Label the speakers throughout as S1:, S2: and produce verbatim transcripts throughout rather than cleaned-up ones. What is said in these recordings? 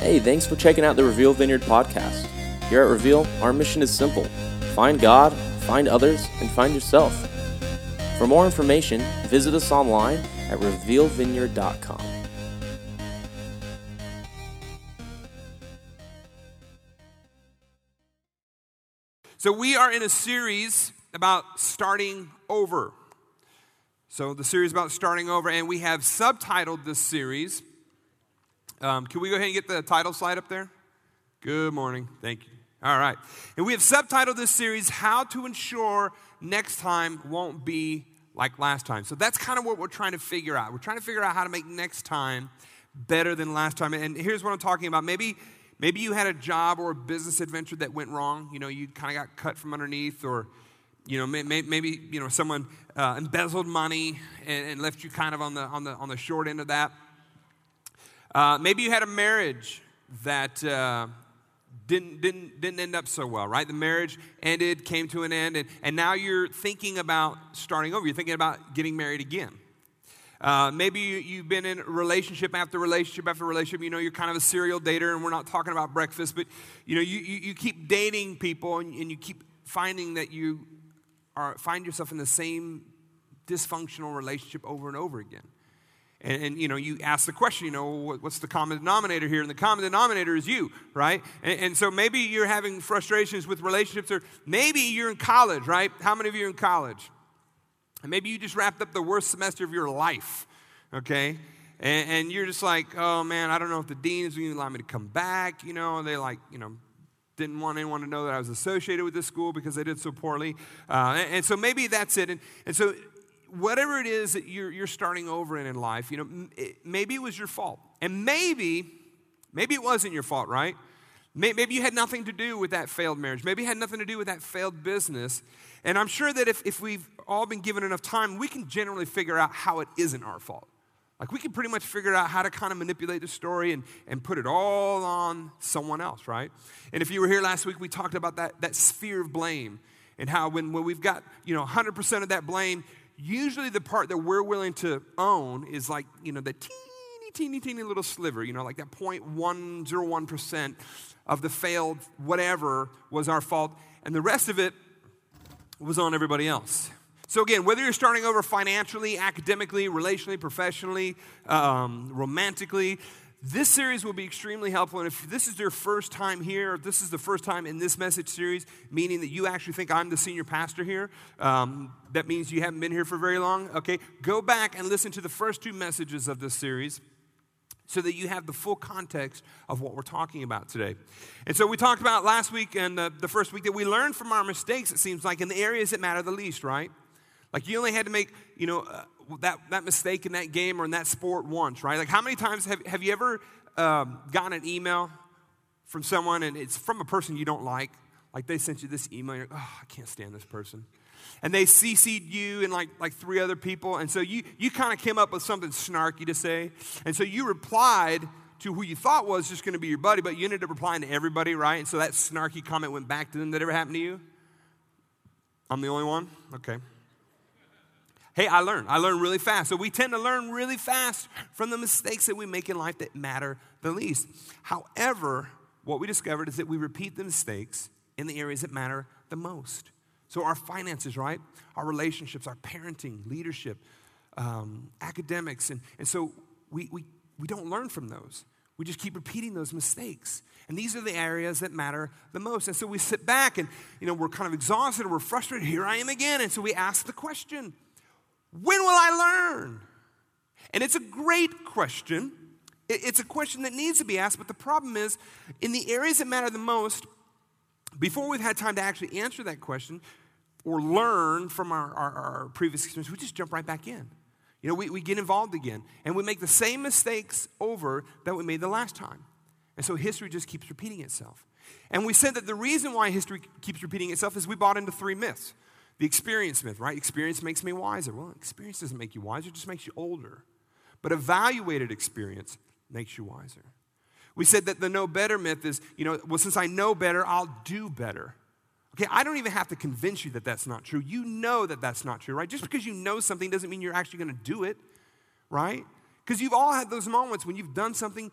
S1: Hey, thanks for checking out the Reveal Vineyard podcast. Here at Reveal, our mission is simple. Find God, find others, and find yourself. For more information, visit us online at reveal vineyard dot com.
S2: So we are in a series about starting over. So the series about starting over, and we have subtitled this series. Um, can we go ahead and get the title slide up there? Good morning. Thank you. All right. And we have subtitled this series, How to Ensure Next Time Won't Be Like Last Time. So that's kind of what we're trying to figure out. We're trying to figure out how to make next time better than last time. And here's what I'm talking about. Maybe maybe you had a job or a business adventure that went wrong. You know, you kind of got cut from underneath, or, you know, may, may, maybe, you know, someone uh, embezzled money and, and left you kind of on the on the on the short end of that. Uh, maybe you had a marriage that uh, didn't didn't didn't end up so well, right? The marriage ended, came to an end, and, and now you're thinking about starting over. You're thinking about getting married again. Uh, maybe you, you've been in relationship after relationship after relationship. You know, you're kind of a serial dater, and we're not talking about breakfast, but, you know, you, you, you keep dating people, and, and you keep finding that you are find yourself in the same dysfunctional relationship over and over again. And, and, you know, you ask the question, you know, what's the common denominator here? And the common denominator is you, right? And, and so maybe you're having frustrations with relationships, or maybe you're in college, right? How many of you are in college? And maybe you just wrapped up the worst semester of your life, okay? And, and you're just like, oh, man, I don't know if the dean is going to allow me to come back. You know, they like, you know, didn't want anyone to know that I was associated with this school because they did so poorly. Uh, and, and so maybe that's it. And, and so whatever it is that you're, you're starting over in in life, you know, it, maybe it was your fault. And maybe, maybe it wasn't your fault, right? Maybe you had nothing to do with that failed marriage. Maybe it had nothing to do with that failed business. And I'm sure that if, if we've all been given enough time, we can generally figure out how it isn't our fault. Like, we can pretty much figure out how to kind of manipulate the story and, and put it all on someone else, right? And if you were here last week, we talked about that, that sphere of blame, and how when, when we've got, you know, one hundred percent of that blame, usually the part that we're willing to own is like, you know, the teeny, teeny, teeny little sliver, you know, like that zero point one zero one percent of the failed whatever was our fault, and the rest of it was on everybody else. So again, whether you're starting over financially, academically, relationally, professionally, um, romantically, this series will be extremely helpful. And if this is your first time here, if this is the first time in this message series, meaning that you actually think I'm the senior pastor here, um, that means you haven't been here for very long, okay? Go back and listen to the first two messages of this series so that you have the full context of what we're talking about today. And so we talked about last week and the, the first week that we learned from our mistakes, it seems like, in the areas that matter the least, right? Like, you only had to make, you know, uh, that, that mistake in that game or in that sport once, right? Like, how many times have, have you ever um, gotten an email from someone, and it's from a person you don't like? Like, they sent you this email, you're like, oh, I can't stand this person. And they C C'd you and like, like three other people, and so you, you kind of came up with something snarky to say, and so you replied to who you thought was just going to be your buddy, but you ended up replying to everybody, right? And so that snarky comment went back to them. That ever happened to you? I'm the only one? Okay. Hey, I learned. I learned really fast. So we tend to learn really fast from the mistakes that we make in life that matter the least. However, what we discovered is that we repeat the mistakes in the areas that matter the most. So our finances, right? Our relationships, our parenting, leadership, um, academics. And, and so we, we, we don't learn from those. We just keep repeating those mistakes. And these are the areas that matter the most. And so we sit back and, you know, we're kind of exhausted or we're frustrated. Here I am again. And so we ask the question, when will I learn? And it's a great question. It's a question that needs to be asked, but the problem is, in the areas that matter the most, before we've had time to actually answer that question or learn from our, our, our previous experience, we just jump right back in. You know, we, we get involved again, and we make the same mistakes over that we made the last time. And so history just keeps repeating itself. And we said that the reason why history keeps repeating itself is we bought into three myths. The experience myth, right? Experience makes me wiser. Well, experience doesn't make you wiser, it just makes you older. But evaluated experience makes you wiser. We said that the know better myth is, you know, well, since I know better, I'll do better. Okay, I don't even have to convince you that that's not true. You know that that's not true, right? Just because you know something doesn't mean you're actually going to do it, right? Because you've all had those moments when you've done something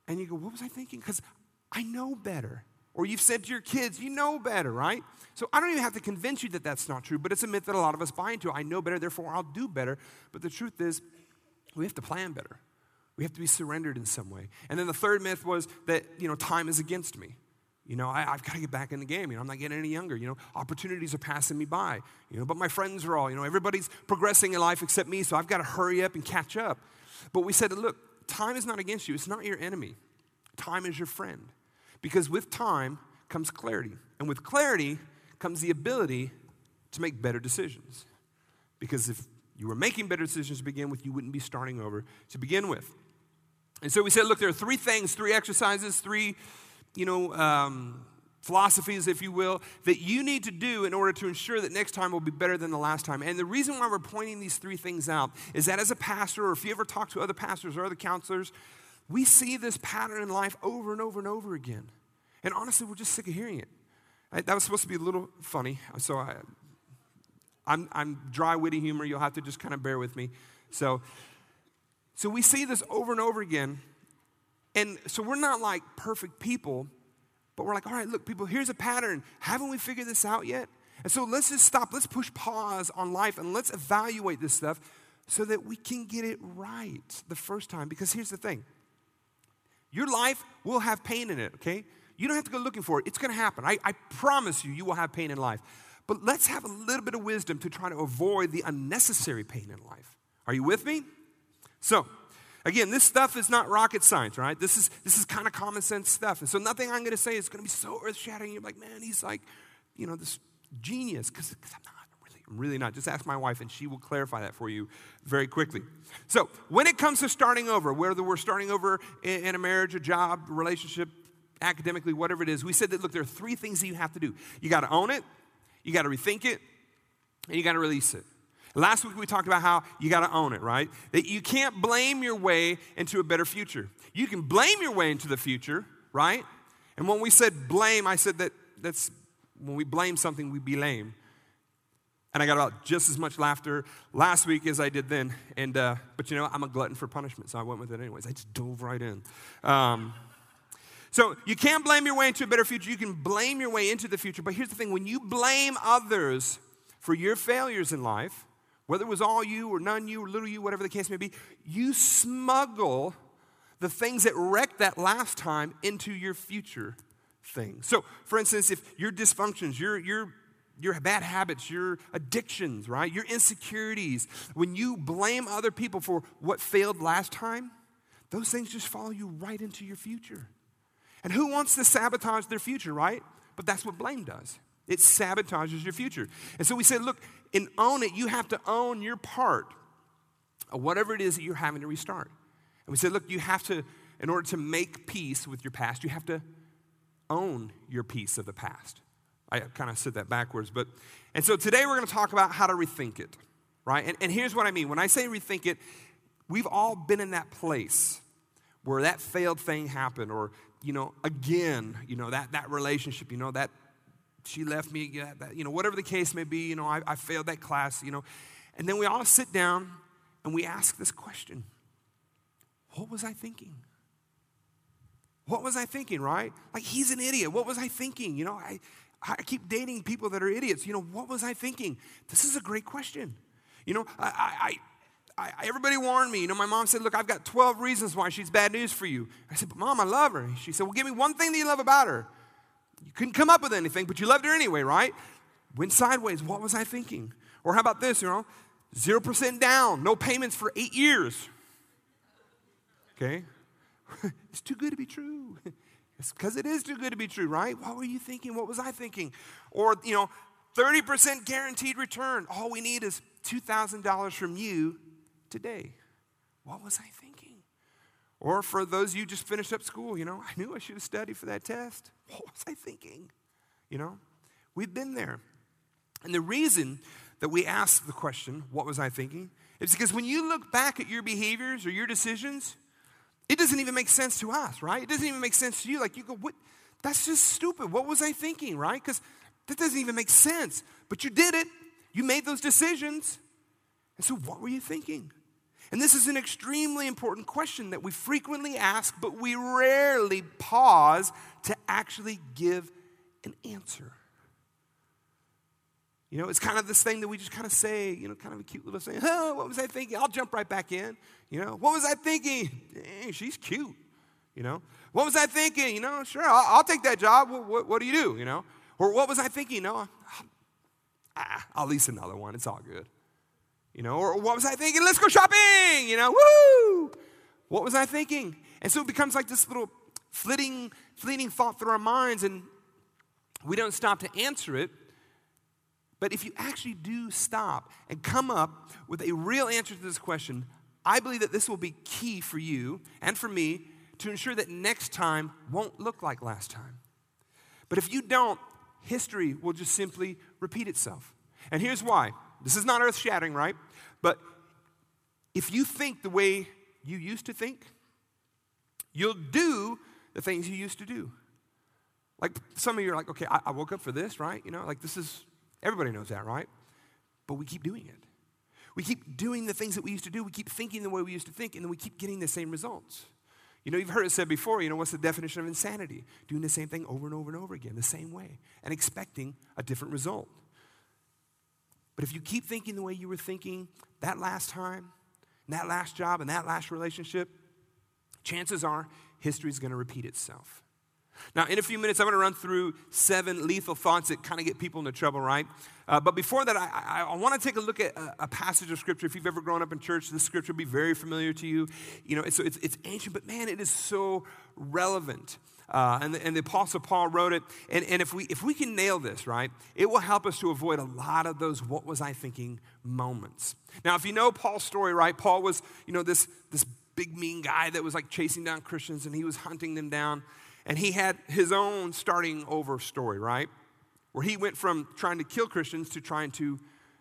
S2: And you go, what was I thinking? Because I know better. Or you've said to your kids, you know better, right? So I don't even have to convince you that that's not true, but it's a myth that a lot of us buy into. I know better, therefore I'll do better. But the truth is, we have to plan better. We have to be surrendered in some way. And then the third myth was that, you know, time is against me. You know, I, I've got to get back in the game. You know, I'm not getting any younger. You know, opportunities are passing me by. You know, but my friends are all, you know, everybody's progressing in life except me, so I've got to hurry up and catch up. But we said, look, time is not against you. It's not your enemy. Time is your friend. Because with time comes clarity. And with clarity comes the ability to make better decisions. Because if you were making better decisions to begin with, you wouldn't be starting over to begin with. And so we said, look, there are three things, three exercises, three, you know, um, philosophies, if you will, that you need to do in order to ensure that next time will be better than the last time. And the reason why we're pointing these three things out is that as a pastor, or if you ever talk to other pastors or other counselors, we see this pattern in life over and over and over again. And honestly, we're just sick of hearing it. I, that was supposed to be a little funny, so I, I'm, I'm dry, witty humor. You'll have to just kind of bear with me. So, so we see this over and over again. And so we're not like perfect people, but we're like, all right, look, people, here's a pattern. Haven't we figured this out yet? And so let's just stop. Let's push pause on life and let's evaluate this stuff so that we can get it right the first time. Because here's the thing. Your life will have pain in it, okay? You don't have to go looking for it. It's going to happen. I, I promise you, you will have pain in life. But let's have a little bit of wisdom to try to avoid the unnecessary pain in life. Are you with me? So, again, this stuff is not rocket science, right? This is this is kind of common sense stuff. And so nothing I'm going to say is going to be so earth-shattering. You're like, man, he's like, you know, this genius. Because I'm not. I'm really not. Just ask my wife, and she will clarify that for you very quickly. So when it comes to starting over, whether we're starting over in, in a marriage, a job, a relationship, academically, whatever it is, we said that, look, there are three things that you have to do. You got to own it, you got to rethink it, and you got to release it. Last week we talked about how you got to own it, right? That you can't blame your way into a better future. You can blame your way into the future, right? And when we said blame, I said that that's when we blame something, we be lame. And I got about just as much laughter last week as I did then. And uh, but you know, I'm a glutton for punishment, so I went with it anyways. I just dove right in. Um, so you can't blame your way into a better future. You can blame your way into the future. But here's the thing. When you blame others for your failures in life, whether it was all you or none you or little you, whatever the case may be, you smuggle the things that wrecked that last time into your future things. So, for instance, if your dysfunctions, your your your bad habits, your addictions, right? Your insecurities, when you blame other people for what failed last time, those things just follow you right into your future. And who wants to sabotage their future, right? But that's what blame does. It sabotages your future. And so we said, look, in Own It, you have to own your part of whatever it is that you're having to restart. And we said, look, you have to, in order to make peace with your past, you have to own your piece of the past. I kind of said that backwards, but, and so today we're going to talk about how to rethink it, right? And, and here's what I mean. When I say rethink it, we've all been in that place where that failed thing happened, or, you know, again, you know, that, that relationship, you know, that she left me, yeah, that, you know, whatever the case may be, you know, I, I failed that class, you know, and then we all sit down and we ask this question: what was I thinking? What was I thinking, right? Like, he's an idiot. What was I thinking? You know, I... I keep dating people that are idiots. You know, what was I thinking? This is a great question. You know, I, I, I, everybody warned me. You know, my mom said, look, I've got twelve reasons why she's bad news for you. I said, but Mom, I love her. She said, well, give me one thing that you love about her. You couldn't come up with anything, but you loved her anyway, right? Went sideways. What was I thinking? Or how about this, you know, zero percent down, no payments for eight years. Okay? It's too good to be true. Because it is too good to be true, right? What were you thinking? What was I thinking? Or, you know, thirty percent guaranteed return. All we need is two thousand dollars from you today. What was I thinking? Or for those of you who just finished up school, you know, I knew I should have studied for that test. What was I thinking? You know, we've been there. And the reason that we ask the question, what was I thinking? Is because when you look back at your behaviors or your decisions, it doesn't even make sense to us, right? It doesn't even make sense to you. Like, you go, what? That's just stupid. What was I thinking, right? Because that doesn't even make sense. But you did it. You made those decisions. And so what were you thinking? And this is an extremely important question that we frequently ask, but we rarely pause to actually give an answer. You know, it's kind of this thing that we just kind of say, you know, kind of a cute little saying, oh, what was I thinking? I'll jump right back in. You know, what was I thinking? Dang, she's cute. You know, what was I thinking? You know, sure, I'll, I'll take that job. What, what, what do you do? You know, or what was I thinking? No, I'll, I'll lease another one. It's all good. You know, or what was I thinking? Let's go shopping. You know, woo! What was I thinking? And so it becomes like this little fleeting, fleeting thought through our minds, and we don't stop to answer it. But if you actually do stop and come up with a real answer to this question, I believe that this will be key for you and for me to ensure that next time won't look like last time. But if you don't, history will just simply repeat itself. And here's why. This is not earth-shattering, right? But if you think the way you used to think, you'll do the things you used to do. Like some of you are like, okay, I, I woke up for this, right? You know, like this is... Everybody knows that, right? But we keep doing it. We keep doing the things that we used to do. We keep thinking the way we used to think, and then we keep getting the same results. You know, you've heard it said before, you know, what's the definition of insanity? Doing the same thing over and over and over again, the same way, and expecting a different result. But if you keep thinking the way you were thinking that last time, and that last job, and that last relationship, chances are history is going to repeat itself. Now, in a few minutes, I'm going to run through seven lethal thoughts that kind of get people into trouble, right? Uh, but before that, I, I, I want to take a look at a, a passage of Scripture. If you've ever grown up in church, this Scripture will be very familiar to you. You know, it's, it's, it's ancient, but man, it is so relevant. Uh, and, the, and the Apostle Paul wrote it. And, and if we if we can nail this, right, it will help us to avoid a lot of those what was I thinking moments. Now, if you know Paul's story, right, Paul was, you know, this, this big mean guy that was like chasing down Christians, and he was hunting them down. And he had his own starting over story, right? Where he went from trying to kill Christians to trying to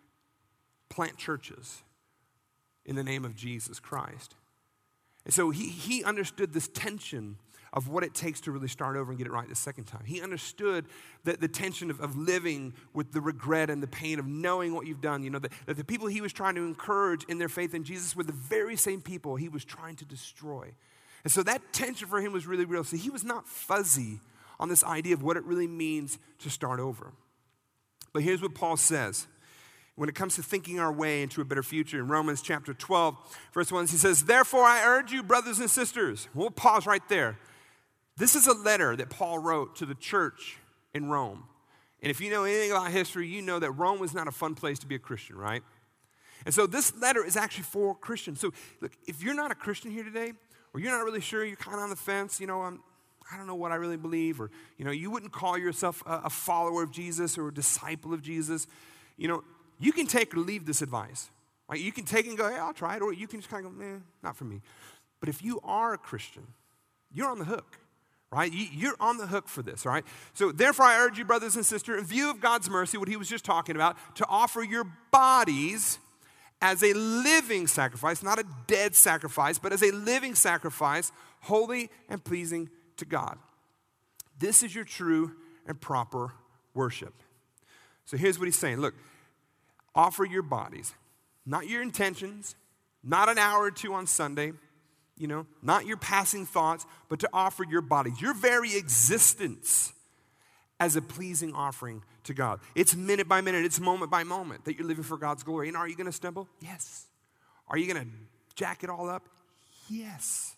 S2: plant churches in the name of Jesus Christ. And so he, he understood this tension of what it takes to really start over and get it right the second time. He understood that the tension of, of living with the regret and the pain of knowing what you've done. You know, that, that the people he was trying to encourage in their faith in Jesus were the very same people he was trying to destroy. And so that tension for him was really real. So he was not fuzzy on this idea of what it really means to start over. But here's what Paul says when it comes to thinking our way into a better future. In Romans chapter twelve, verse one, he says, therefore I urge you, brothers and sisters. We'll pause right there. This is a letter that Paul wrote to the church in Rome. And if you know anything about history, you know that Rome was not a fun place to be a Christian, right? And so this letter is actually for Christians. So look, if you're not a Christian here today, or you're not really sure, you're kind of on the fence, you know, I'm, I don't know what I really believe, or, you know, you wouldn't call yourself a, a follower of Jesus or a disciple of Jesus, you know, you can take or leave this advice. Right? You can take and go, hey, I'll try it, or you can just kind of go, eh, not for me. But if you are a Christian, you're on the hook, right? You, you're on the hook for this, all right? So therefore I urge you, brothers and sisters, in view of God's mercy, what he was just talking about, to offer your bodies as a living sacrifice, not a dead sacrifice, but as a living sacrifice, holy and pleasing to God. This is your true and proper worship. So here's what he's saying. Look, offer your bodies, not your intentions, not an hour or two on Sunday, you know, not your passing thoughts, but to offer your bodies, your very existence as a pleasing offering to God. It's minute by minute, it's moment by moment that you're living for God's glory. And are you going to stumble? Yes. Are you going to jack it all up? Yes.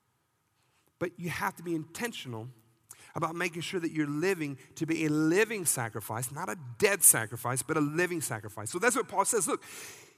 S2: But you have to be intentional about making sure that you're living to be a living sacrifice, not a dead sacrifice, but a living sacrifice. So that's what Paul says. Look,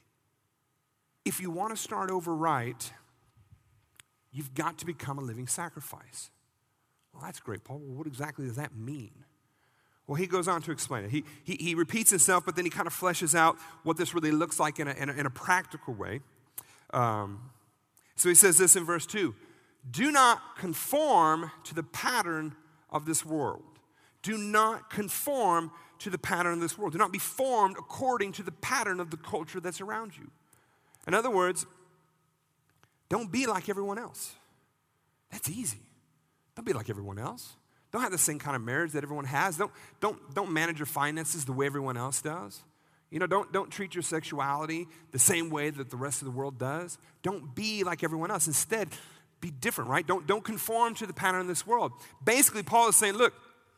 S2: if you want to start over right, you've got to become a living sacrifice. Well, that's great, Paul. Well, what exactly does that mean? Well, he goes on to explain it. He, he, he repeats himself, but then he kind of fleshes out what this really looks like in a, in a, in a practical way. Um, so he says this in verse two. Do not conform to the pattern of this world. Do not conform to the pattern of this world. Do not be formed according to the pattern of the culture that's around you. In other words, don't be like everyone else. That's easy. Don't be like everyone else. Don't have the same kind of marriage that everyone has. Don't, don't, don't manage your finances the way everyone else does. You know, don't, don't treat your sexuality the same way that the rest of the world does. Don't be like everyone else. Instead, be different, right? Don't, don't conform to the pattern of this world. Basically, Paul is saying, look,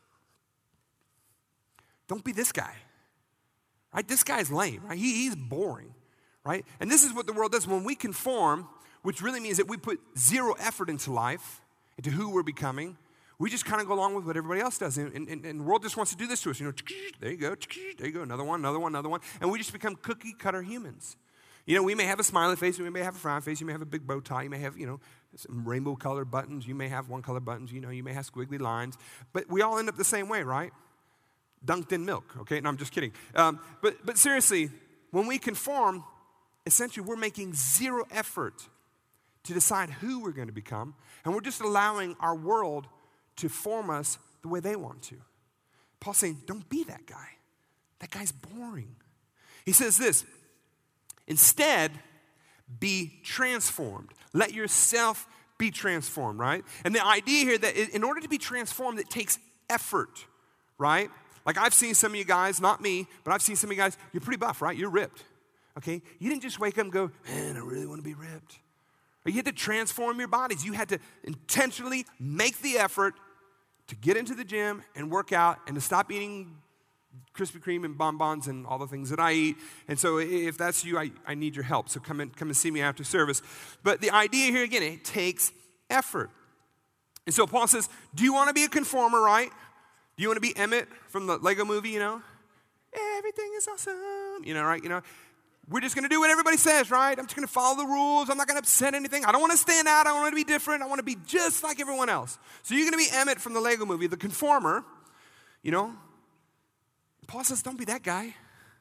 S2: don't be this guy, right? This guy's lame, right? He, he's boring, right? And this is what the world does. When we conform, which really means that we put zero effort into life, into who we're becoming, we just kind of go along with what everybody else does. And, and, and the world just wants to do this to us. You know, there you go, there you go, another one, another one, another one. And we just become cookie cutter humans. You know, we may have a smiley face, we may have a frown face, you may have a big bow tie, you may have, you know, some rainbow colored buttons, you may have one color buttons, you know, you may have squiggly lines. But we all end up the same way, right? Dunked in milk, okay? No, I'm just kidding. Um, but, but seriously, when we conform, essentially we're making zero effort to decide who we're going to become. And we're just allowing our world to form us the way they want to. Paul's saying, don't be that guy. That guy's boring. He says this, instead, be transformed. Let yourself be transformed, right? And the idea here that in order to be transformed, it takes effort, right? Like I've seen some of you guys, not me, but I've seen some of you guys, you're pretty buff, right? You're ripped, okay? You didn't just wake up and go, man, I really want to be ripped. Or you had to transform your bodies. You had to intentionally make the effort to get into the gym and work out and to stop eating Krispy Kreme and bonbons and all the things that I eat. And so if that's you, I, I need your help. So come and come and see me after service. But the idea here, again, it takes effort. And so Paul says, do you want to be a conformer, right? Do you want to be Emmett from the Lego movie, you know? Everything is awesome, you know, right? You know, we're just going to do what everybody says, right? I'm just going to follow the rules. I'm not going to upset anything. I don't want to stand out. I want to be different. I want to be just like everyone else. So you're going to be Emmett from the Lego movie, the conformer, you know? Paul says, don't be that guy.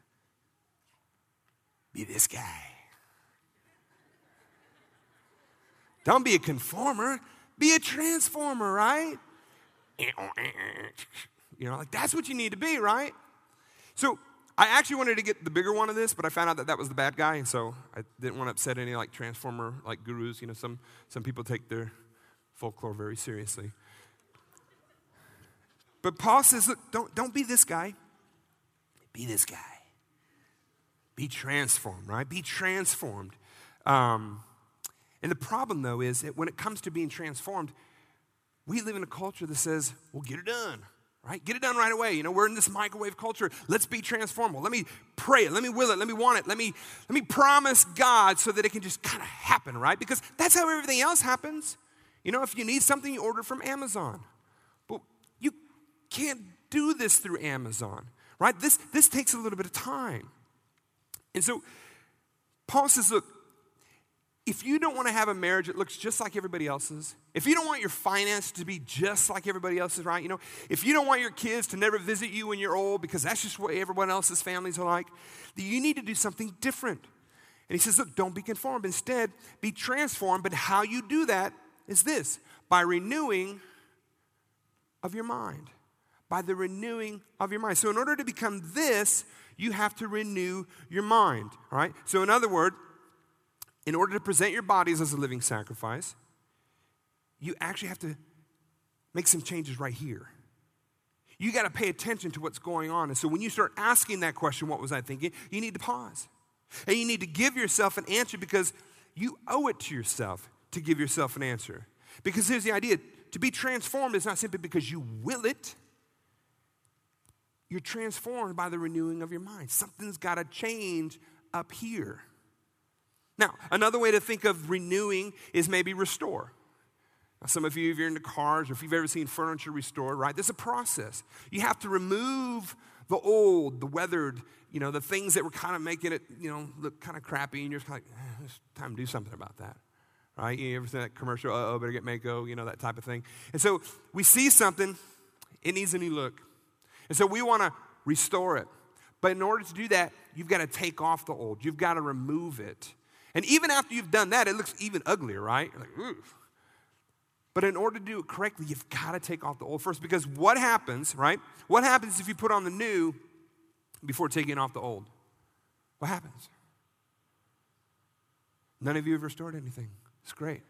S2: Be this guy. Don't be a conformer. Be a transformer, right? You know, like that's what you need to be, right? So I actually wanted to get the bigger one of this, but I found out that that was the bad guy, and so I didn't want to upset any like transformer like gurus. You know, some some people take their folklore very seriously. But Paul says, look, don't don't be this guy. Be this guy. Be transformed, right? Be transformed. Um, and the problem, though, is that when it comes to being transformed, we live in a culture that says, well, get it done, right? Get it done right away. You know, we're in this microwave culture. Let's be transformed. Well, let me pray it. Let me will it. Let me want it. Let me, let me promise God so that it can just kind of happen, right? Because that's how everything else happens. You know, if you need something, you order from Amazon. But you can't do this through Amazon. Right? This, this takes a little bit of time. And so Paul says, look, if you don't want to have a marriage that looks just like everybody else's, if you don't want your finance to be just like everybody else's, right? You know, if you don't want your kids to never visit you when you're old because that's just what everyone else's families are like, then you need to do something different. And he says, look, don't be conformed. Instead, be transformed. But how you do that is this, by renewing of your mind. By the renewing of your mind. So in order to become this, you have to renew your mind, all right? So in other words, in order to present your bodies as a living sacrifice, you actually have to make some changes right here. You got to pay attention to what's going on. And so when you start asking that question, what was I thinking? You need to pause. And you need to give yourself an answer because you owe it to yourself to give yourself an answer. Because here's the idea. To be transformed is not simply because you will it. You're transformed by the renewing of your mind. Something's got to change up here. Now, another way to think of renewing is maybe restore. Now, some of you, if you're into cars or if you've ever seen furniture restored, right, there's a process. You have to remove the old, the weathered, you know, the things that were kind of making it, you know, look kind of crappy, and you're just kind of like, eh, it's time to do something about that. Right? You ever seen that commercial, uh-oh, better get Mako, you know, that type of thing. And so we see something, it needs a new look. And so we want to restore it. But in order to do that, you've got to take off the old. You've got to remove it. And even after you've done that, it looks even uglier, right? You're like, ooh. But in order to do it correctly, you've got to take off the old first. Because what happens, right? What happens if you put on the new before taking off the old? What happens? None of you have restored anything. It's great.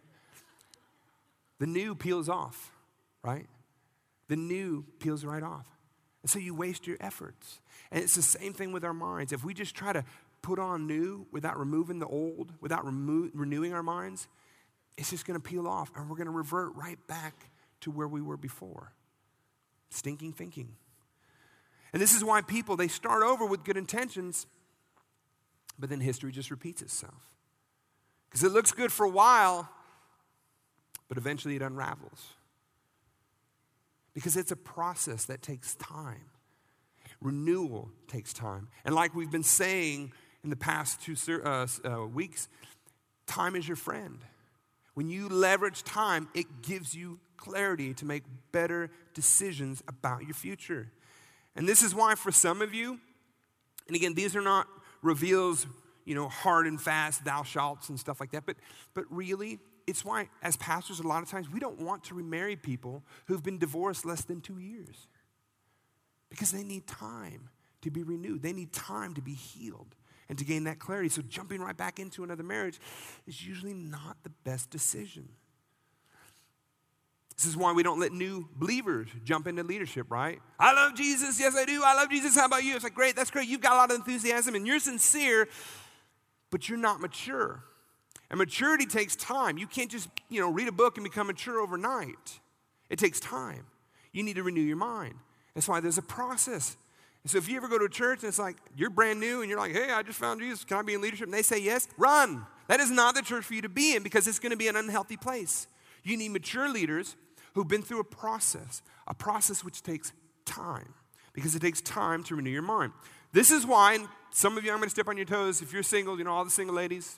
S2: The new peels off, right? The new peels right off. And so you waste your efforts. And it's the same thing with our minds. If we just try to put on new without removing the old, without remo- renewing our minds, it's just going to peel off, and we're going to revert right back to where we were before. Stinking thinking. And this is why people, they start over with good intentions, but then history just repeats itself. Because it looks good for a while, but eventually it unravels. Because it's a process that takes time. Renewal takes time. And like we've been saying in the past two uh, uh, weeks, time is your friend. When you leverage time, it gives you clarity to make better decisions about your future. And this is why for some of you, and again, these are not reveals, you know, hard and fast, thou shalts and stuff like that, but, but really, it's why as pastors a lot of times we don't want to remarry people who've been divorced less than two years. Because they need time to be renewed. They need time to be healed and to gain that clarity. So jumping right back into another marriage is usually not the best decision. This is why we don't let new believers jump into leadership, right? I love Jesus. Yes, I do. I love Jesus. How about you? It's like, great. That's great. You've got a lot of enthusiasm and you're sincere, but you're not mature. And maturity takes time. You can't just, you know, read a book and become mature overnight. It takes time. You need to renew your mind. That's why there's a process. And so if you ever go to a church and it's like, you're brand new and you're like, hey, I just found Jesus. Can I be in leadership? And they say yes, run. That is not the church for you to be in because it's going to be an unhealthy place. You need mature leaders who've been through a process, a process which takes time because it takes time to renew your mind. This is why, and some of you, I'm going to step on your toes. If you're single, you know, all the single ladies,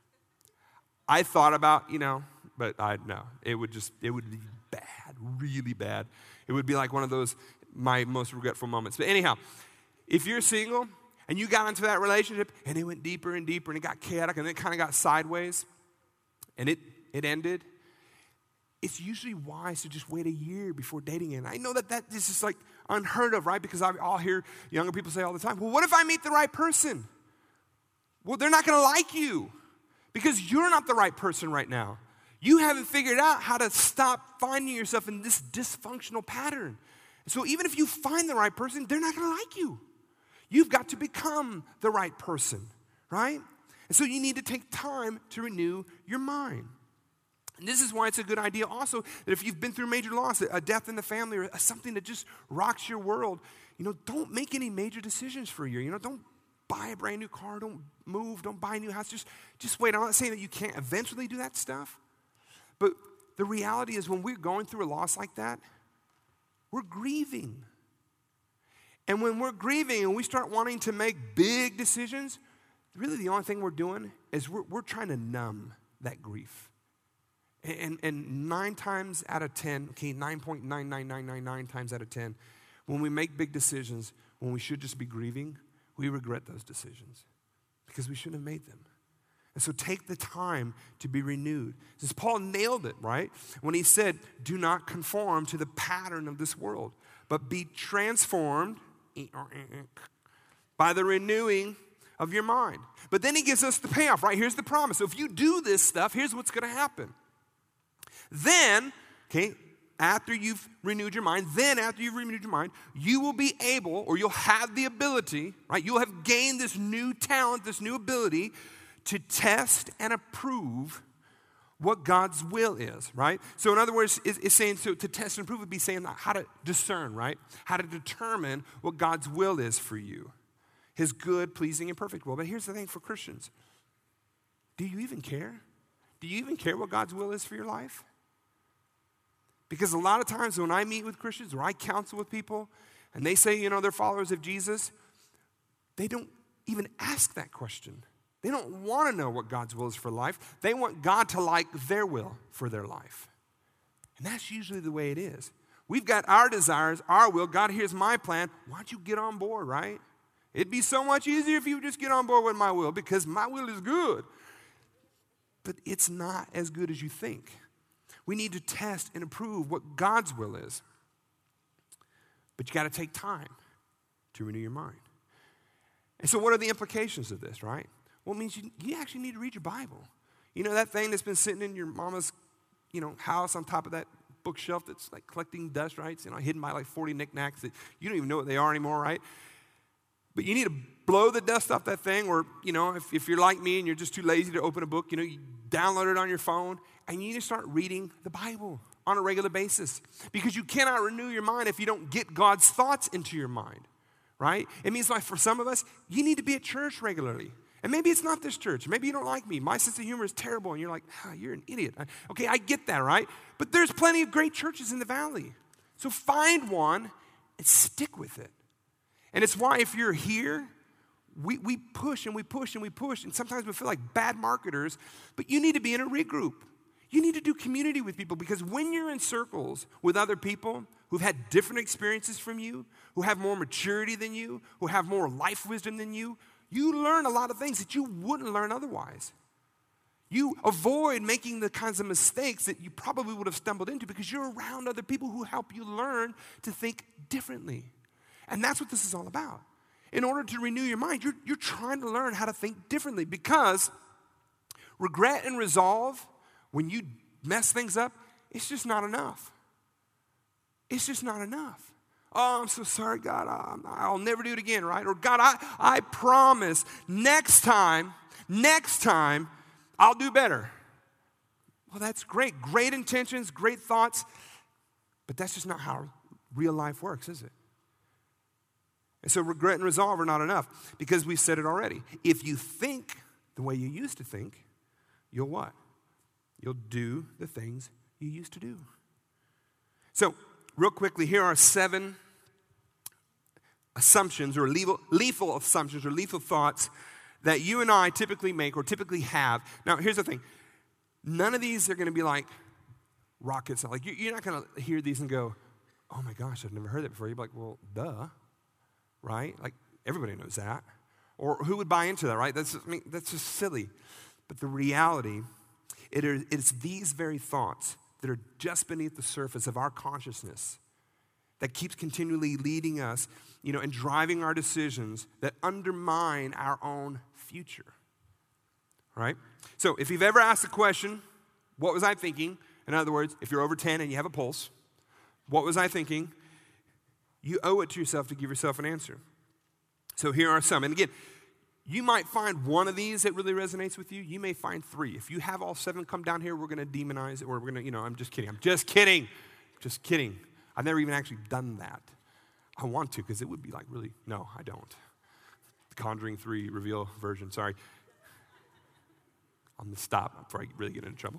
S2: I thought about, you know, but I no, it would just, it would be bad, really bad. It would be like one of those, my most regretful moments. But anyhow, if you're single and you got into that relationship and it went deeper and deeper and it got chaotic and it kind of got sideways and it, it ended, it's usually wise to just wait a year before dating again. I know that that is just like unheard of, right? Because I all hear younger people say all the time, well, what if I meet the right person? Well, they're not going to like you because you're not the right person right now. You haven't figured out how to stop finding yourself in this dysfunctional pattern. So even if you find the right person, they're not going to like you. You've got to become the right person, right? And so you need to take time to renew your mind. And this is why it's a good idea also that if you've been through major loss, a death in the family, or something that just rocks your world, you know, don't make any major decisions for a year. You know, don't buy a brand new car, don't move, don't buy a new house. Just, just wait. I'm not saying that you can't eventually do that stuff. But the reality is when we're going through a loss like that, we're grieving. And when we're grieving and we start wanting to make big decisions, really the only thing we're doing is we're, we're trying to numb that grief. And, and nine times out of ten, okay, nine point nine nine nine nine nine times out of ten, when we make big decisions, when we should just be grieving, we regret those decisions because we shouldn't have made them. And so take the time to be renewed. Because Paul nailed it, right? When he said, do not conform to the pattern of this world, but be transformed by the renewing of your mind. But then he gives us the payoff, right? Here's the promise. So if you do this stuff, here's what's going to happen. Then, okay, after you've renewed your mind, then after you've renewed your mind, you will be able, or you'll have the ability, right? You'll have gained this new talent, this new ability to test and approve what God's will is, right? So in other words, it's, it's saying, so to test and approve would be saying how to discern, right? How to determine what God's will is for you. His good, pleasing, and perfect will. But here's the thing for Christians. Do you even care? Do you even care what God's will is for your life? Because a lot of times when I meet with Christians or I counsel with people and they say, you know, they're followers of Jesus, they don't even ask that question. They don't want to know what God's will is for life. They want God to like their will for their life. And that's usually the way it is. We've got our desires, our will. God, here's my plan. Why don't you get on board, right? It'd be so much easier if you would just get on board with my will because my will is good. But it's not as good as you think. We need to test and approve what God's will is. But you got to take time to renew your mind. And so what are the implications of this, right? Well, it means you, you actually need to read your Bible. You know that thing that's been sitting in your mama's, you know, house on top of that bookshelf that's like collecting dust, right? It's, you know, hidden by like forty knickknacks that you don't even know what they are anymore, right? But you need to blow the dust off that thing, or, you know, if, if you're like me and you're just too lazy to open a book, you know, you download it on your phone, and you need to start reading the Bible on a regular basis, because you cannot renew your mind if you don't get God's thoughts into your mind, right? It means, like, for some of us, you need to be at church regularly. And maybe it's not this church. Maybe you don't like me. My sense of humor is terrible, and you're like, ah, you're an idiot. Okay, I get that, right? But there's plenty of great churches in the valley. So find one and stick with it. And it's why if you're here, we, we push and we push and we push, and sometimes we feel like bad marketers, but you need to be in a regroup. You need to do community with people, because when you're in circles with other people who've had different experiences from you, who have more maturity than you, who have more life wisdom than you, you learn a lot of things that you wouldn't learn otherwise. You avoid making the kinds of mistakes that you probably would have stumbled into, because you're around other people who help you learn to think differently. And that's what this is all about. In order to renew your mind, you're, you're trying to learn how to think differently, because regret and resolve, when you mess things up, it's just not enough. It's just not enough. Oh, I'm so sorry, God. I'll never do it again, right? Or, God, I, I promise next time, next time, I'll do better. Well, that's great. Great intentions, great thoughts, but that's just not how real life works, is it? And so regret and resolve are not enough, because we've said it already. If you think the way you used to think, you'll what? You'll do the things you used to do. So, real quickly, here are seven assumptions, or lethal, lethal assumptions, or lethal thoughts that you and I typically make or typically have. Now, here's the thing. None of these are going to be like rockets. Like, you're not going to hear these and go, oh my gosh, I've never heard that before. You're like, well, duh. Right? Like, everybody knows that. Or who would buy into that, right? That's, I mean, that's just silly. But the reality, it is, it's these very thoughts that are just beneath the surface of our consciousness that keeps continually leading us, you know, and driving our decisions that undermine our own future. Right? So if you've ever asked the question, what was I thinking? In other words, if you're over ten and you have a pulse, what was I thinking? You owe it to yourself to give yourself an answer. So here are some. And again, you might find one of these that really resonates with you. You may find three. If you have all seven, come down here. We're going to demonize it, or we're going to, you know, I'm just kidding. I'm just kidding. Just kidding. I've never even actually done that. I want to, because it would be like really, no, I don't. The Conjuring three reveal version, sorry. I'm going to stop before I really get into trouble.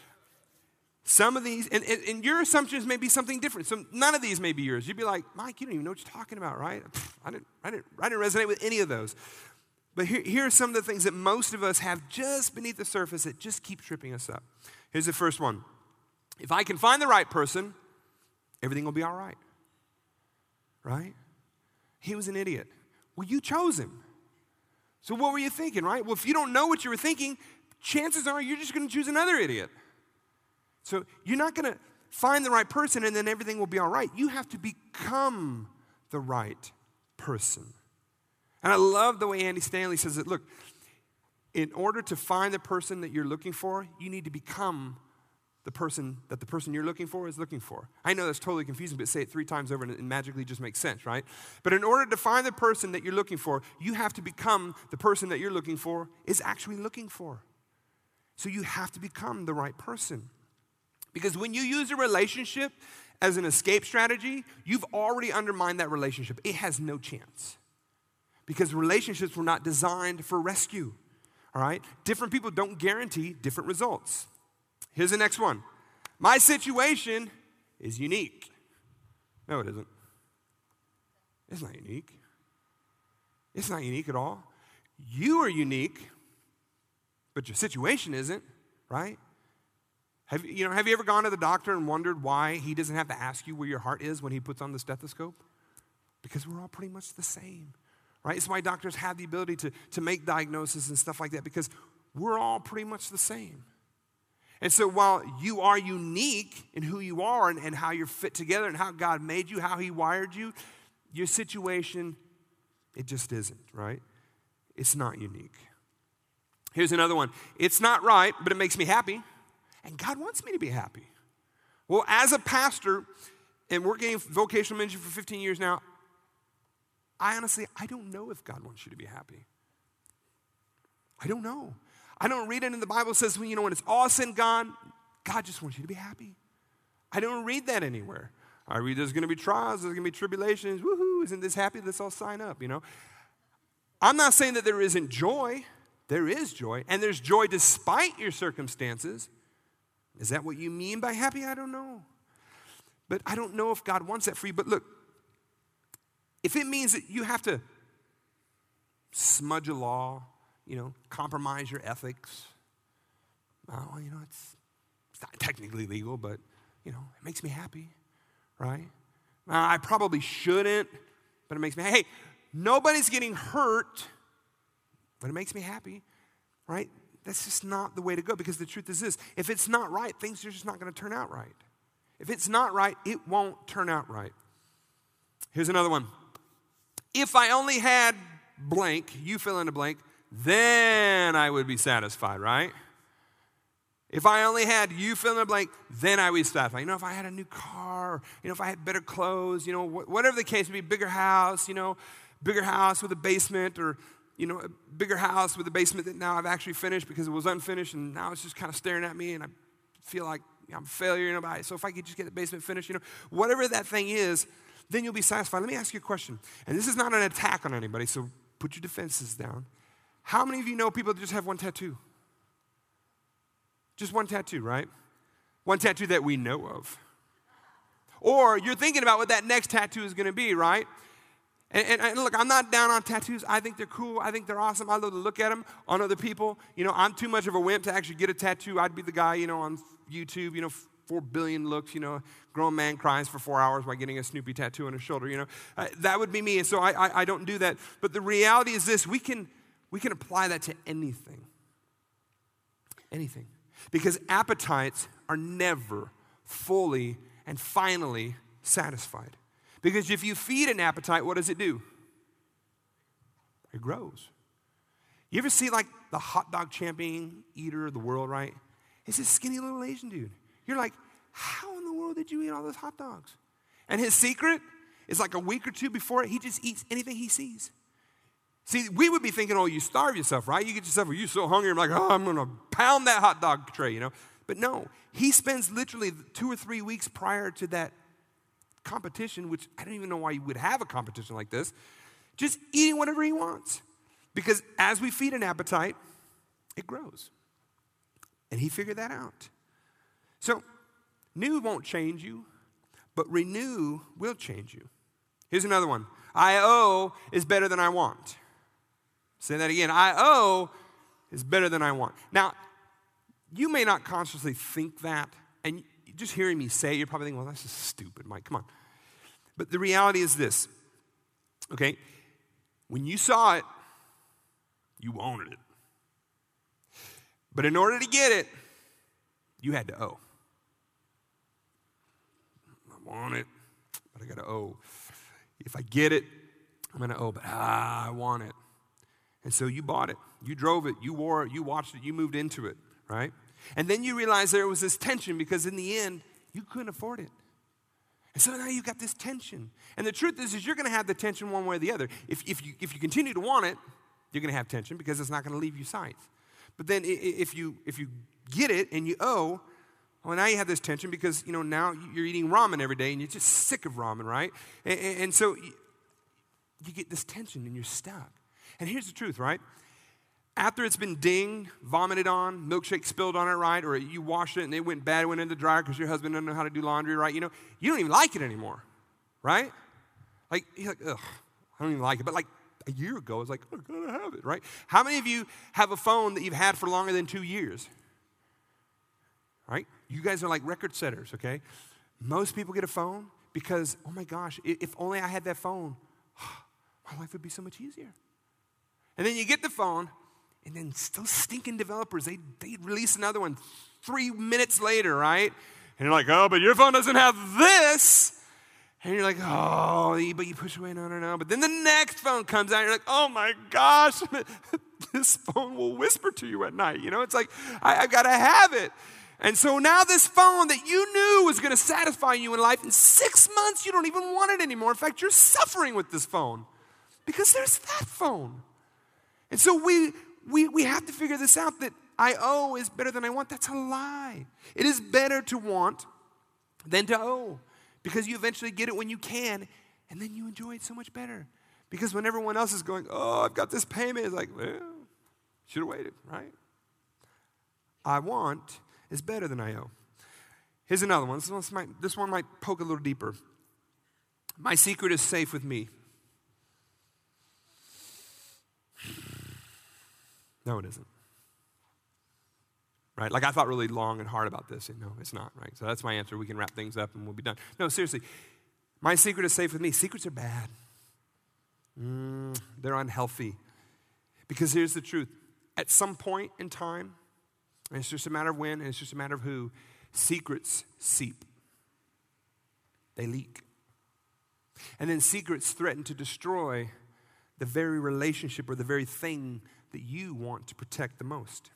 S2: Some of these, and, and, and your assumptions may be something different. So none of these may be yours. You'd be like, Mike, you don't even know what you're talking about, right? I didn't, I didn't, I didn't resonate with any of those. But here, here are some of the things that most of us have just beneath the surface that just keep tripping us up. Here's the first one. If I can find the right person, everything will be all right. Right? He was an idiot. Well, you chose him. So what were you thinking, right? Well, if you don't know what you were thinking, chances are you're just going to choose another idiot. So you're not going to find the right person and then everything will be all right. You have to become the right person. And I love the way Andy Stanley says it. Look, in order to find the person that you're looking for, you need to become the person that the person you're looking for is looking for. I know that's totally confusing, but say it three times over and it magically just makes sense, right? But in order to find the person that you're looking for, you have to become the person that you're looking for is actually looking for. So you have to become the right person. Because when you use a relationship as an escape strategy, you've already undermined that relationship. It has no chance. Because relationships were not designed for rescue. All right? Different people don't guarantee different results. Here's the next one. My situation is unique. No, it isn't. It's not unique. It's not unique at all. You are unique, but your situation isn't, right? Have you know, have you ever gone to the doctor and wondered why he doesn't have to ask you where your heart is when he puts on the stethoscope? Because we're all pretty much the same, right? It's why doctors have the ability to, to make diagnoses and stuff like that, because we're all pretty much the same. And so while you are unique in who you are and, and how you're fit together and how God made you, how he wired you, your situation, it just isn't, right? It's not unique. Here's another one. It's not right, but it makes me happy. And God wants me to be happy. Well, as a pastor, and working in vocational ministry for fifteen years now, I honestly, I don't know if God wants you to be happy. I don't know. I don't read it in the Bible. It says, you know, when it's all said and gone, God just wants you to be happy. I don't read that anywhere. I read there's going to be trials, there's going to be tribulations. Woohoo, isn't this happy? Let's all sign up, you know. I'm not saying that there isn't joy. There is joy, and there's joy despite your circumstances. Is that what you mean by happy? I don't know. But I don't know if God wants that for you. But look, if it means that you have to smudge a law, you know, compromise your ethics, well, you know, it's, it's not technically legal, but, you know, it makes me happy, right? Now, I probably shouldn't, but it makes me, hey, nobody's getting hurt, but it makes me happy, right? That's just not the way to go, because the truth is this: if it's not right, things are just not going to turn out right. If it's not right, it won't turn out right. Here's another one. If I only had blank, you fill in the blank, then I would be satisfied, right? If I only had you fill in the blank, then I would be satisfied. You know, if I had a new car, you know, if I had better clothes, you know, whatever the case would be, bigger house, you know, bigger house with a basement, or, you know, a bigger house with a basement that now I've actually finished because it was unfinished and now it's just kind of staring at me and I feel like I'm a failure, you know, but I, so if I could just get the basement finished, you know, whatever that thing is, then you'll be satisfied. Let me ask you a question, and this is not an attack on anybody, so put your defenses down. How many of you know people that just have one tattoo? Just one tattoo, right? One tattoo that we know of. Or you're thinking about what that next tattoo is going to be, right? And, and, and look, I'm not down on tattoos. I think they're cool. I think they're awesome. I love to look at them on other people. You know, I'm too much of a wimp to actually get a tattoo. I'd be the guy, you know, on YouTube, you know, four billion looks, you know, a grown man cries for four hours while getting a Snoopy tattoo on his shoulder, you know. Uh, that would be me, and so I, I, I don't do that. But the reality is this: we can, we can apply that to anything. Anything. Because appetites are never fully and finally satisfied. Because if you feed an appetite, what does it do? It grows. You ever see like the hot dog champion eater of the world, right? It's this skinny little Asian dude. You're like, how in the world did you eat all those hot dogs? And his secret is like a week or two before it, he just eats anything he sees. See, we would be thinking, oh, you starve yourself, right? You get yourself, are you so hungry? I'm like, oh, I'm going to pound that hot dog tray, you know? But no, he spends literally two or three weeks prior to that competition, which I don't even know why you would have a competition like this, just eating whatever he wants. Because as we feed an appetite, it grows. And he figured that out. So, new won't change you, but renew will change you. Here's another one. I owe is better than I want. Say that again. I owe is better than I want. Now, you may not consciously think that, and just hearing me say it, you're probably thinking, well, that's just stupid, Mike. Come on. But the reality is this, okay? When you saw it, you wanted it. But in order to get it, you had to owe. I want it, but I got to owe. If I get it, I'm going to owe, but ah, I want it. And so you bought it. You drove it. You wore it. You watched it. You moved into it, right? And then you realize there was this tension because in the end, you couldn't afford it. And so now you've got this tension. And the truth is, is you're going to have the tension one way or the other. If, if, you, if you continue to want it, you're going to have tension because it's not going to leave you sight. But then if you, if you get it and you owe, well, now you have this tension because, you know, now you're eating ramen every day and you're just sick of ramen, right? And, and so you, you get this tension and you're stuck. And here's the truth, right? After it's been dinged, vomited on, milkshake spilled on it, right? Or you washed it and it went bad, it went in the dryer because your husband doesn't know how to do laundry, right? You know, you don't even like it anymore, right? Like, you're like, ugh, I don't even like it. But like a year ago, I was like, oh, I gotta have it, right? How many of you have a phone that you've had for longer than two years? Right? You guys are like record setters, okay? Most people get a phone because, oh my gosh, if only I had that phone, my life would be so much easier. And then you get the phone, and then still stinking developers, they, they release another one three minutes later, right? And you're like, oh, but your phone doesn't have this. And you're like, oh, but you push away, no, no, no. But then the next phone comes out, and you're like, oh my gosh, this phone will whisper to you at night. You know, it's like, I, I've got to have it. And so now this phone that you knew was going to satisfy you in life, in six months you don't even want it anymore. In fact, you're suffering with this phone because there's that phone. And so we, we, we have to figure this out, that I owe is better than I want. That's a lie. It is better to want than to owe, because you eventually get it when you can, and then you enjoy it so much better. Because when everyone else is going, oh, I've got this payment, it's like, well, should have waited, right? I want is better than I owe. Here's another one. This one might, this one might poke a little deeper. My secret is safe with me. No, it isn't. Right? Like, I thought really long and hard about this, and no, it's not, right? So that's my answer. We can wrap things up and we'll be done. No, seriously, my secret is safe with me. Secrets are bad. Mm, they're unhealthy. Because here's the truth. At some point in time, and it's just a matter of when, and it's just a matter of who, secrets seep. They leak. And then secrets threaten to destroy the very relationship or the very thing that you want to protect the most.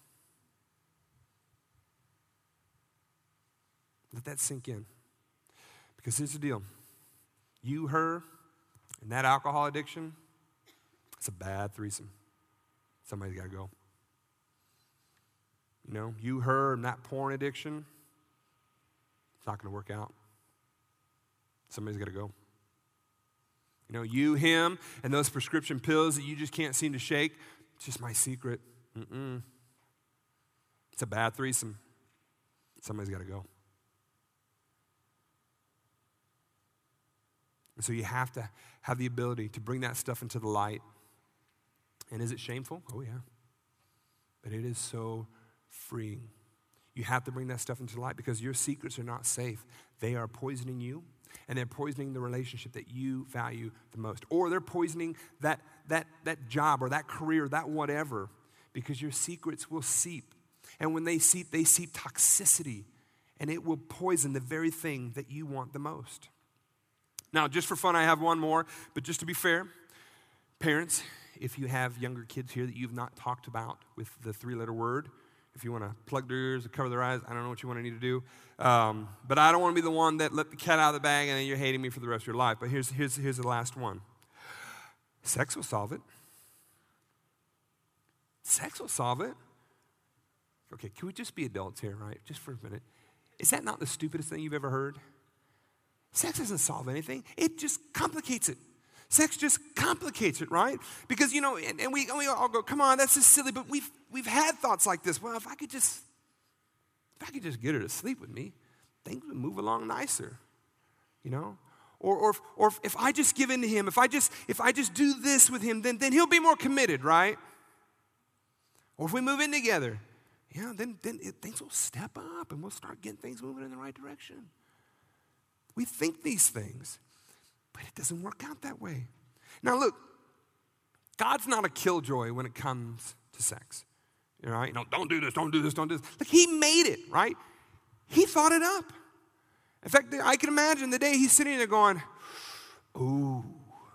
S2: Let that sink in. Because here's the deal. You, her, and that alcohol addiction, it's a bad threesome. Somebody's got to go. You know, you, her, and that porn addiction, it's not going to work out. Somebody's got to go. You know, you, him, and those prescription pills that you just can't seem to shake, it's just my secret. Mm-mm. It's a bad threesome. Somebody's got to go. And so you have to have the ability to bring that stuff into the light. And is it shameful? Oh, yeah. But it is so freeing. You have to bring that stuff into the light because your secrets are not safe. They are poisoning you, and they're poisoning the relationship that you value the most. Or they're poisoning that, that, that job or that career, that whatever, because your secrets will seep. And when they seep, they seep toxicity, and it will poison the very thing that you want the most. Now, just for fun, I have one more, but just to be fair, parents, if you have younger kids here that you've not talked about with the three-letter word, if you want to plug their ears or cover their eyes, I don't know what you want to need to do. Um, but I don't want to be the one that let the cat out of the bag and then you're hating me for the rest of your life. But here's, here's, here's the last one. Sex will solve it. Sex will solve it. Okay, can we just be adults here, right? Just for a minute. Is that not the stupidest thing you've ever heard? Sex doesn't solve anything. It just complicates it. Sex just complicates it, right? Because, you know, and, and we, and we all go, come on, that's just silly. But we've we've had thoughts like this. Well, if I could just, if I could just get her to sleep with me, things would move along nicer, you know? Or or or if I just give in to him, if I just if I just do this with him, then then he'll be more committed, right? Or if we move in together, yeah, then then it, things will step up and we'll start getting things moving in the right direction. We think these things, but it doesn't work out that way. Now look, God's not a killjoy when it comes to sex. You know, right? You know, don't do this, don't do this, don't do this. Like, he made it, right? He thought it up. In fact, I can imagine the day he's sitting there going, ooh,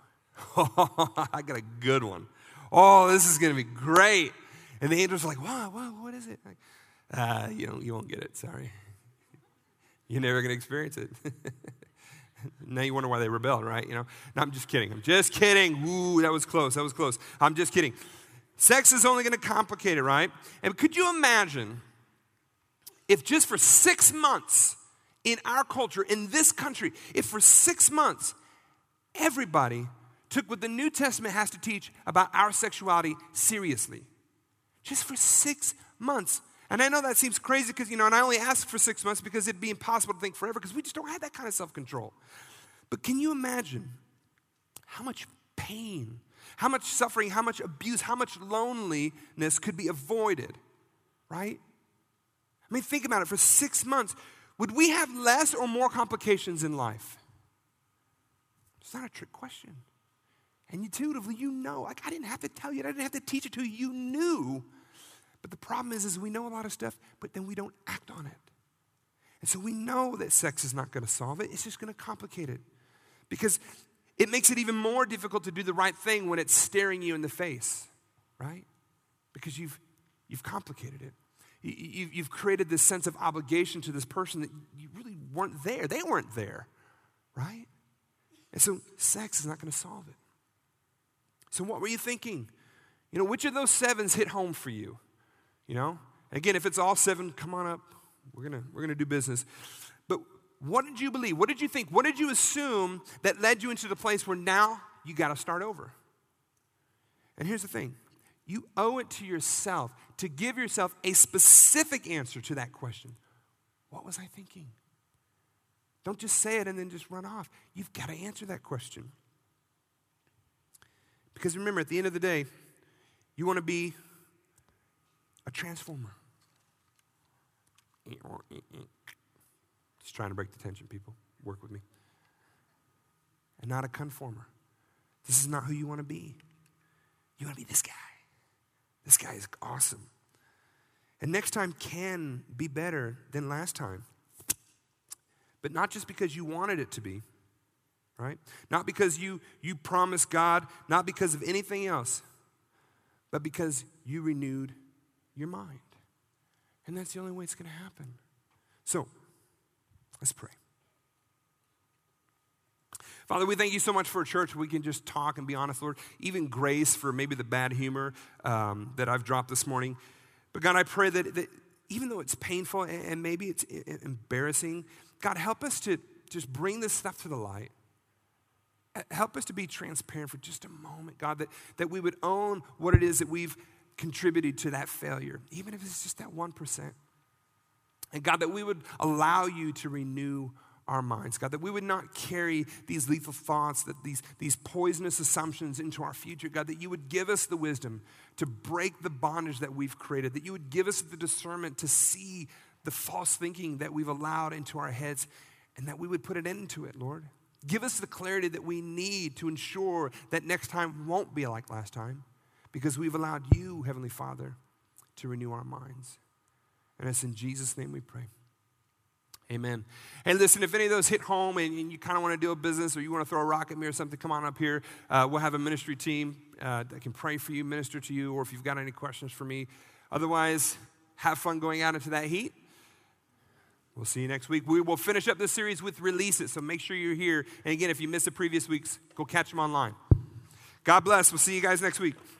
S2: I got a good one. Oh, this is going to be great. And the angels are like, wow, wow, what is it? Like, uh, you don't, you won't get it, sorry. You're never going to experience it. Now you wonder why they rebelled, right? You know, no, I'm just kidding. I'm just kidding. Ooh, that was close. That was close. I'm just kidding. Sex is only going to complicate it, right? And could you imagine if just for six months in our culture, in this country, if for six months everybody took what the New Testament has to teach about our sexuality seriously? Just for six months. And I know that seems crazy because, you know, and I only asked for six months because it'd be impossible to think forever because we just don't have that kind of self-control. But can you imagine how much pain, how much suffering, how much abuse, how much loneliness could be avoided, right? I mean, think about it. For six months, would we have less or more complications in life? It's not a trick question. And intuitively, you know. Like, I didn't have to tell you. I didn't have to teach it to you. You knew. But the problem is, is we know a lot of stuff, but then we don't act on it. And so we know that sex is not going to solve it. It's just going to complicate it. Because it makes it even more difficult to do the right thing when it's staring you in the face, right? Because you've, you've complicated it. You, you've created this sense of obligation to this person that you really weren't there. They weren't there, right? And so sex is not going to solve it. So what were you thinking? You know, which of those sevens hit home for you? You know? And again, if it's all seven, come on up. We're going to we're going to do business. But what did you believe? What did you think? What did you assume that led you into the place where now you got to start over? And here's the thing. You owe it to yourself to give yourself a specific answer to that question. What was I thinking? Don't just say it and then just run off. You've got to answer that question. Because remember, at the end of the day, you want to be a transformer. Just trying to break the tension, people. Work with me. And not a conformer. This is not who you want to be. You want to be this guy. This guy is awesome. And next time can be better than last time. But not just because you wanted it to be, right? Not because you, you promised God, not because of anything else, but because you renewed your mind. And that's the only way it's going to happen. So, let's pray. Father, we thank you so much for a church where we can just talk and be honest, Lord. Even grace for maybe the bad humor um, that I've dropped this morning. But God, I pray that, that even though it's painful and, and maybe it's embarrassing, God, help us to just bring this stuff to the light. Help us to be transparent for just a moment, God, that, that we would own what it is that we've contributed to that failure, even if it's just that one percent. And God, that we would allow you to renew our minds, God, that we would not carry these lethal thoughts, that these, these poisonous assumptions into our future, God, that you would give us the wisdom to break the bondage that we've created, that you would give us the discernment to see the false thinking that we've allowed into our heads, and that we would put an end to it, Lord. Give us the clarity that we need to ensure that next time won't be like last time, because we've allowed you, Heavenly Father, to renew our minds. And it's in Jesus' name we pray. Amen. And listen, if any of those hit home and, and you kind of want to do a business or you want to throw a rock at me or something, come on up here. Uh, we'll have a ministry team uh, that can pray for you, minister to you, or if you've got any questions for me. Otherwise, have fun going out into that heat. We'll see you next week. We will finish up this series with releases, so make sure you're here. And again, if you missed the previous weeks, go catch them online. God bless. We'll see you guys next week.